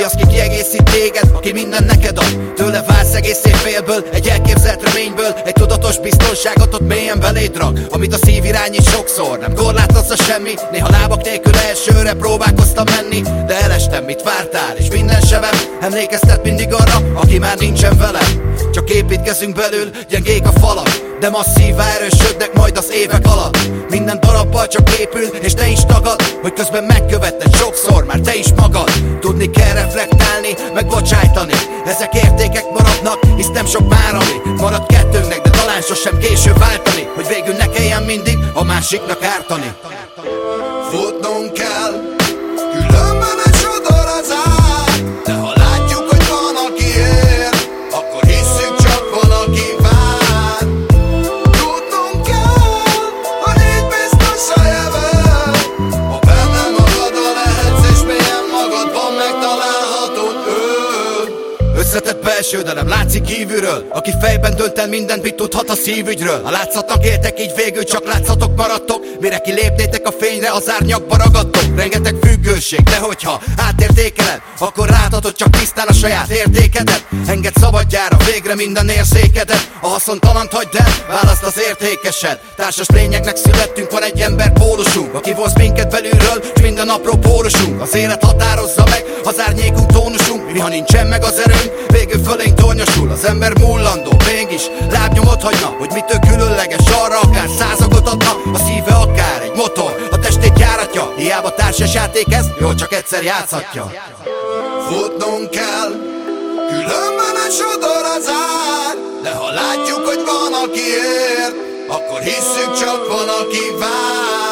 az, ki kiegészít téged, aki minden neked ad. Tőle válsz egész évfélből, egy elképzelt reményből, egy tudatos biztonságot ott mélyen beléd rak, amit a szív irányít sokszor. Nem korlátozza semmi, néha lábak nélkül elsőre próbálkoztam menni, de elestem, mit vártál, és minden sebem emlékeztet mindig arra, aki már nincsen velem. Csak építkezünk belül, gyengék a falak, de masszívá erősödnek majd az évek alatt. Minden darabbal csak épül, és te is tagad, hogy közben megkövetted sokszor már te is magad. Tudni kell reflektálni, meg bocsájtani, ezek értékek maradnak, hisz nem sok már ami marad kettőnknek, de talán sosem késő váltani, hogy végül ne kelljen mindig a másiknak ártani. Futnunk kell, különben egy sodor az ár, de ha látjuk, hogy van aki ér, akkor hisszük, csak van aki vár. Tudnunk kell, hogy így biztos a jövő, ha benne magadra lehetsz, és mélyen magadban megtalálhatod őt. Összetett belső, de nem látszik kívülről, aki fejben dönt el mindent, mit tudhat a szívügyről. A látszatnak éltek, így végül csak látszatok maradtok, mire kilépnétek a fényre, az árnyakba ragadtok. Rengeteg függőség, de hogyha átértékeled, akkor láthatod csak tisztán a saját értékedet. Engedd szabadjára végre minden érzékedet, a haszontalant hagyd el, választ az értékesed. Társas lényeknek születtünk, van egy ember pólusunk, aki vonz minket belülről, s minden apró pórusunk. Az élet határozza meg, az árnyékunk tónusunk, mi ha nincsen meg az erőnk, végül fölénk tornyosul. Az ember múllandó, mégis lábnyomot hagyna, hogy mitől különleges, arra akár százagot adna. A szíve akár egy motor, a testét járatja, hiába társas játék ez, jól csak egyszer játszhatja. Futnunk kell, különben egy sodor az ár, de ha látjuk, hogy van aki ér, akkor hisszük, csak van aki vár.